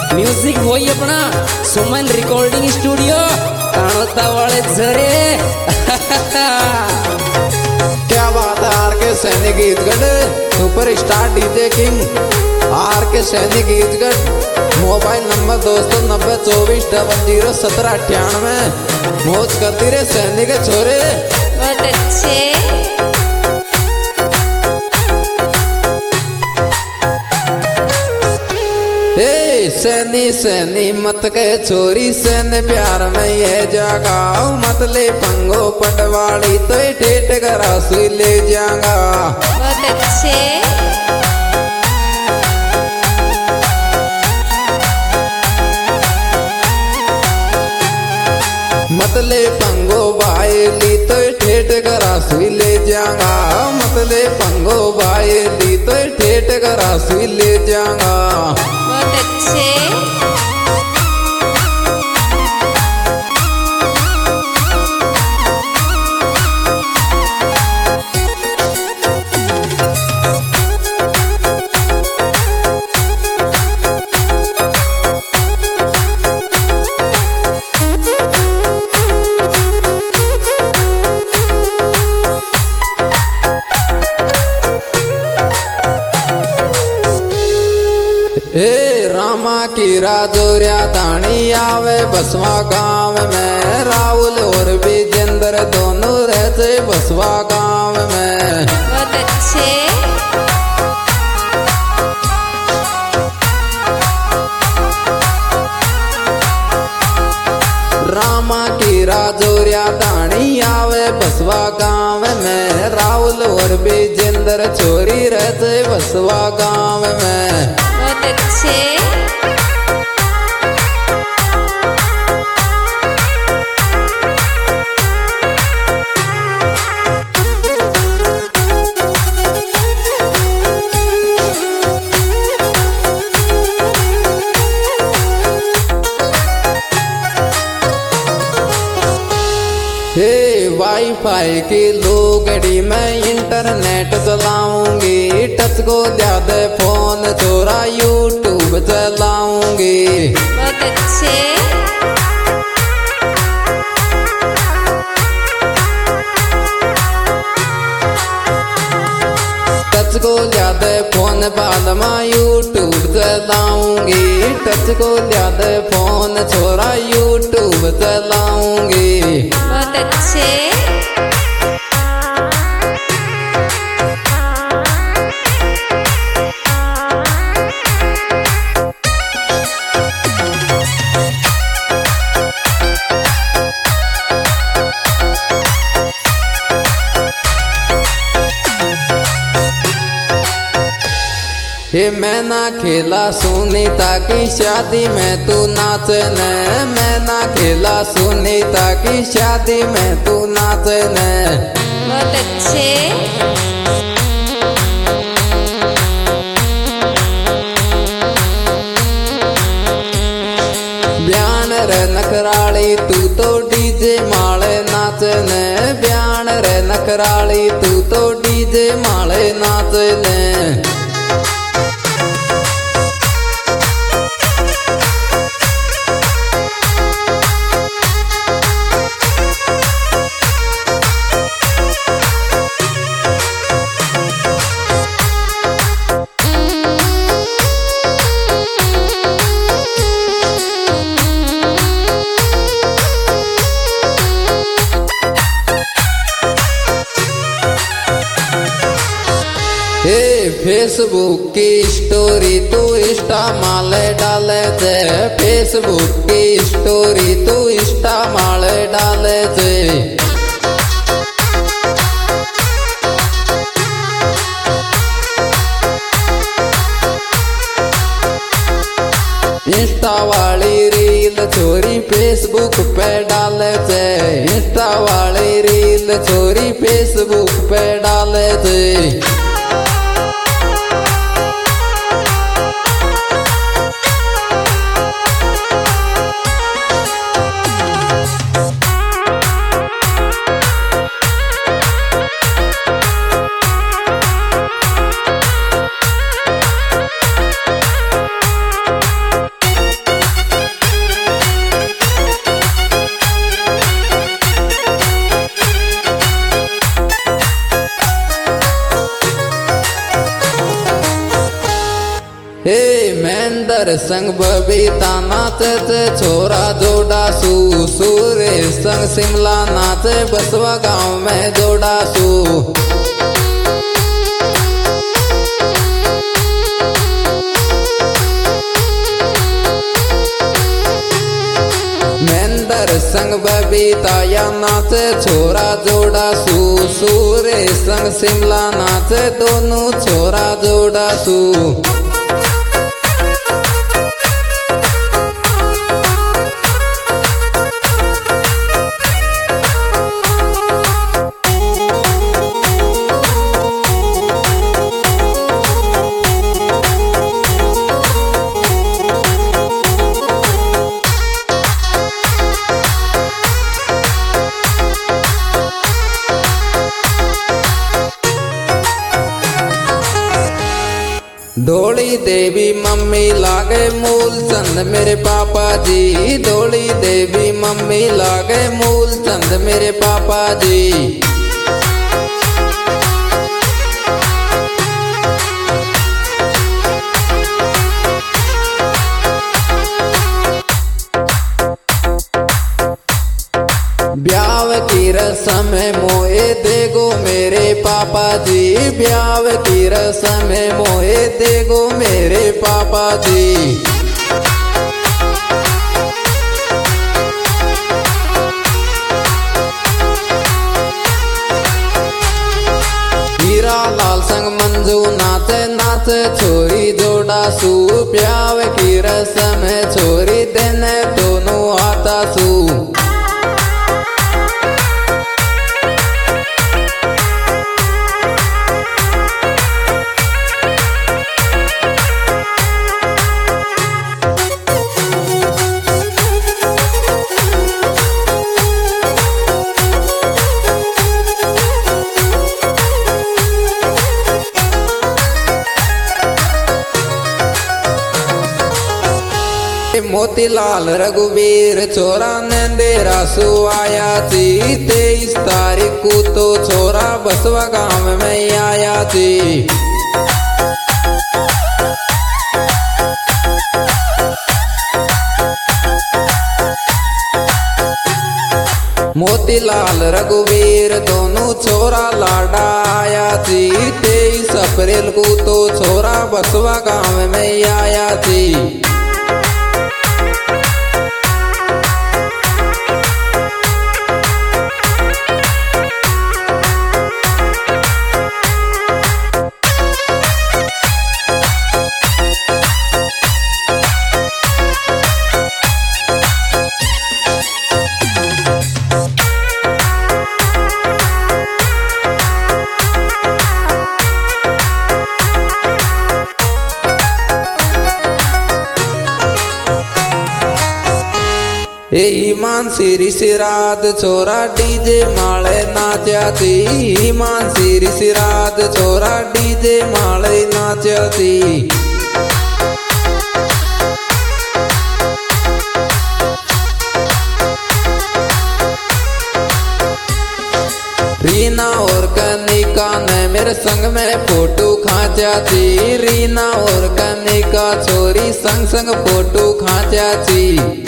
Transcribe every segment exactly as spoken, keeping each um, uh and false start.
Music वही अपना सुमन recording studio Kanota वाले झरे। क्या बात है R K Sainik Geetgarh super star DJ king R K Sainik गीतगढ़। Mobile number दोस्तों नब्बे चौबीस डबल जीरो सत्रह अट्ठानवे। मौज करती रे सैनिक छोरे। बहुत अच्छे। सैनी सैनी मत के छोरी सैन प्यार में ये जागा मत ले पंगो पटवाड़ी तो ठेठ करा सुई ले जागा। बहुत अच्छे। मत ले पंगो बायली तो ठेठ करा सुई ले जागा। मत ले पंगो बायली तो ठेठ करा सुई ले जागा। बहुत अच्छे। हे रामा की राजौरिया ताणी आवे बसवा गांव में। राहुल और विजेंद्र दोनों रहते बसवा गांव में। बहुत अच्छे। रामा की राजौरिया ताणी आवे बसवा गांव में। राहुल और विजेंद्र छोरी रहते बसवा गांव में। बहुत अच्छे। हे वाईफाई की लोगड़ी में इंटरनेट चलाऊंगी। टच को ज्यादा फोन चोरा यूट्यूब चलाऊंगी। बहुत अच्छे। टच को ज्यादा फोन बाद में यूट्यूब चलाऊंगी। टच को ज्यादा फोन छोरा यूट्यूब चलाऊंगी। बहुत अच्छे। हे मैं ना खेला सुनीता की शादी में तू नाचने। मैं ना खेला सुनीता की शादी में तू नाचने। बहुत अच्छे। ब्यान रे नखराली तू तो डीजे माले नाचने। ब्यान रे नखराली तू तो डीजे माले नाचने। हे फेसबुक की स्टोरी तू इंस्टा माले डाले थे। फेसबुक की स्टोरी तू इंस्टा माले डाले थे। इंस्टा वाली रील छोरी फेसबुक पे डाले थे। इंस्टा वाली रील छोरी फेसबुक पे डाले थे। हे मेंदर संग बबीता नाचे चे छोरा जोड़ासू सुरेश संग शिमला नाचे बसवा गांव में जोड़ासू मेंदर संग बबीता या नाचे छोरा जोड़ासू सुरेश संग शिमला नाचे दोनों छोरा जोड़ासू डोली देवी मम्मी लागे मूल चंद मेरे पापा जी डोली देवी मम्मी लागे मूल चंद मेरे पापा जी ब्याव की रस्म मोए देगो मेरे पापा जी ब्याव की रस्म मोए देगो मेरे पापा जी हीरा लाल संग मंजू नाचे नाचे छोरी जोड़ासू ब्याव की रस्म छोरी देने दोनों आता सू मोतीलाल रघुवीर छोरा नेंदेरा सु आया थी तेईस तारीख को तो छोरा बसवा गांव में आया थी मोतीलाल रघुवीर दोनों छोरा लाडा आया थी तेईस अप्रैल को तो छोरा बसवा गांव में आया थी ईमान सिरी सिराद छोरा डीजे माले नाचा थी ईमान सिरी सिराद छोरा डीजे माले नाचा थी रीना और कनिका ने मेरे संग में फोटो खाचा थी रीना और कनिका छोरी संग संग फोटो खाचा थी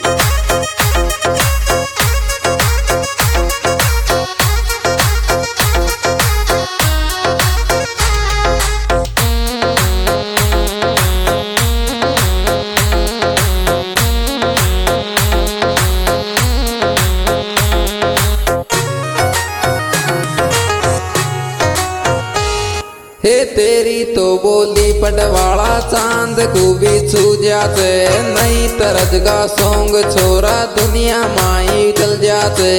हे तेरी तो बोली पटवाला चांद को भी छू जाते नई तरज का सॉन्ग छोरा दुनिया माई चल जाते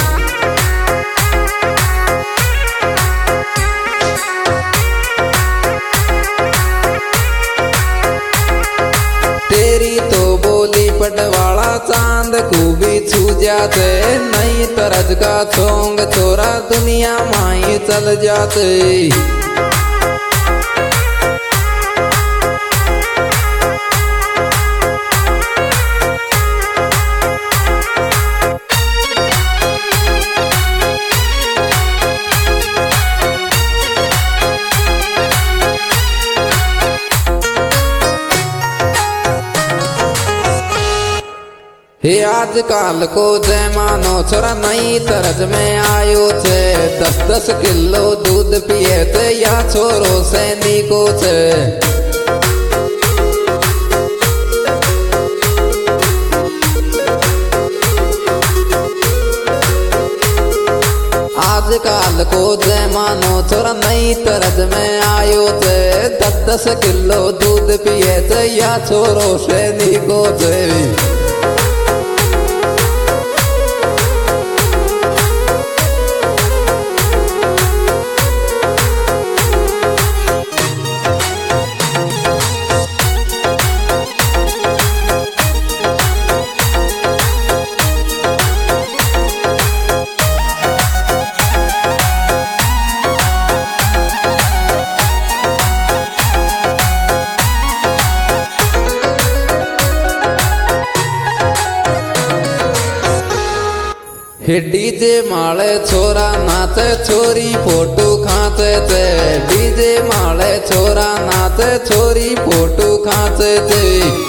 तेरी तो बोली पटवाला चांद को भी छू जाते नई तरज का सॉन्ग छोरा दुनिया माई चल जाते हे आजकल को जमानो छोरा नई तरज में आयो छे। दस दस किलो दूध पिए थे या छोरो सैनिको छे। आजकल को जमानो छोरा नई तरज में आयो थे। दस दस किलो दूध पिए थे या छोरो सैनिको छे। हे डीजे माले छोरा नाचे छोरी फोटो खाचे थे। डीजे माले छोरा नाचे छोरी फोटो खाचे थे।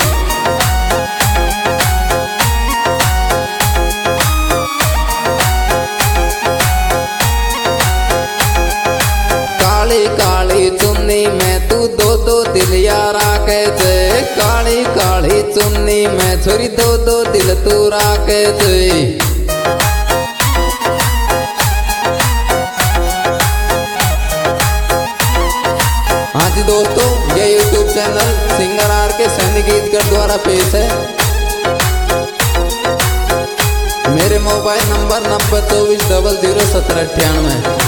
काली काली चुन्नी में तू दो दो दिल यारा कहते। काली काली चुन्नी में छोरी दो दो दिल तू राके थे। हाँ जी दोस्तों, ये यूट्यूब चैनल सिंगर आर के सैनी गीतकार द्वारा पेश है। मेरे मोबाइल नंबर नब्बे चौबीस डबल जीरो सत्रह अट्ठानवे।